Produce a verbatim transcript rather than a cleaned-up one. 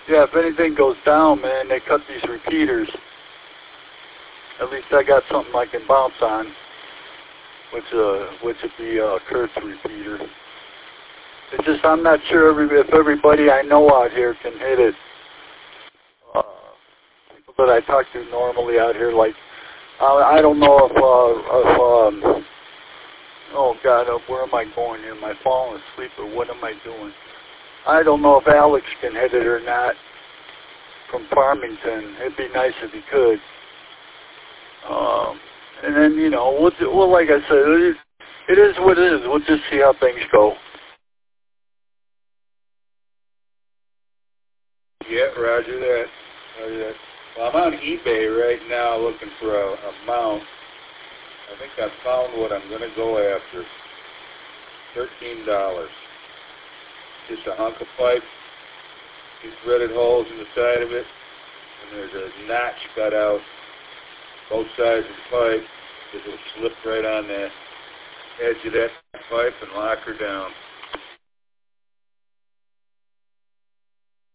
Yeah, if anything goes down, man, they cut these repeaters. At least I got something I can bounce on, which uh, which would be a Kurtz repeater. It's just I'm not sure every, if everybody I know out here can hit it. Uh, people that I talk to normally out here, like uh, I don't know if uh, if um, oh God, uh, where am I going here? Am I falling asleep or what am I doing? I don't know if Alex can hit it or not from Farmington. It'd be nice if he could. Um, and then, you know, we'll, well like I said, it is, it is what it is. We'll just see how things go. Yeah, roger that. Roger that. Well, I'm on eBay right now looking for a, a mount. I think I found what I'm going to go after. thirteen dollars. Just a hunk of pipe, two threaded holes in the side of it, and there's a notch cut out both sides of the pipe. It will slip right on the edge of that pipe and lock her down.